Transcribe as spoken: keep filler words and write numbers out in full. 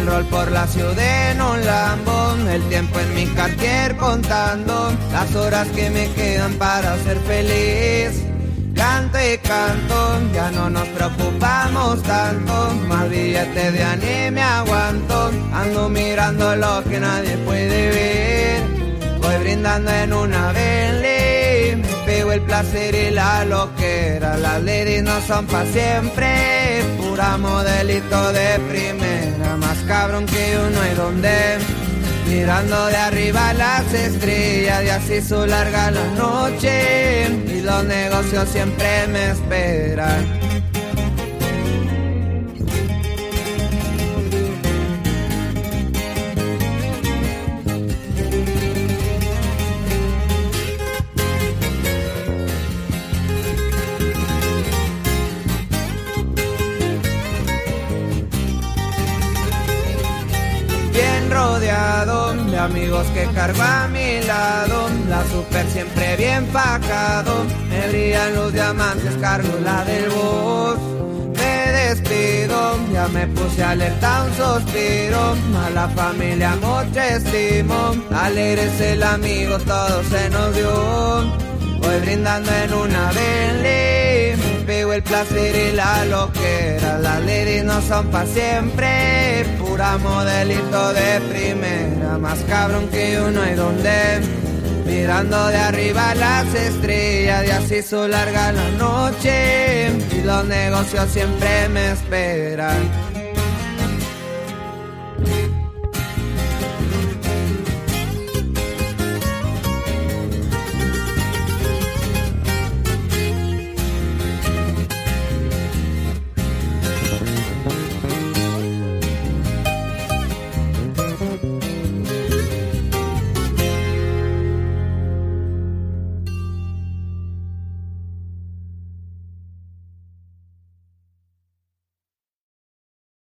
rol por la ciudad en un Lambo, el tiempo en mi cartier contando las horas que me quedan para ser feliz. Canto y canto, ya no nos preocupamos tanto, más billetes de anime me aguanto, ando mirando lo que nadie puede ver, voy brindando en una Bentley, me pego el placer y la loquera, las ladies no son pa' siempre, pura modelito de primera, más cabrón que uno y donde, mirando de arriba las estrellas y así su larga la noche y los negocios siempre me esperan. Bien rodeado de amigos que cargo a mi lado, la super siempre bien pacado, me brillan los diamantes, cargo la del boss. Me despido, ya me puse alerta un suspiro, a la familia mucho estimo, alegre es el amigo, todo se nos dio, voy brindando en una Bentley, me pego el placer y la loquera, las ladies no son pa' siempre, pura modelito de primera, más cabrón que uno y donde, mirando de arriba las estrellas y así su larga la noche y los negocios siempre me esperan.